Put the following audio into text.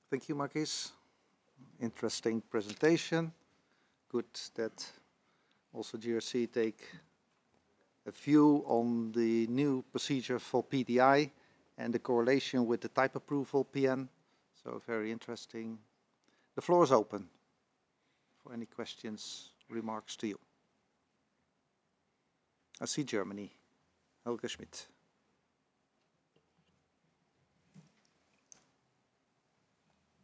Thank you, Marquis. Interesting presentation. Good that also GRC take a view on the new procedure for PDI and the correlation with the type approval PN. So very interesting. The floor is open for any questions, remarks to you. I see Germany. Helge Schmidt.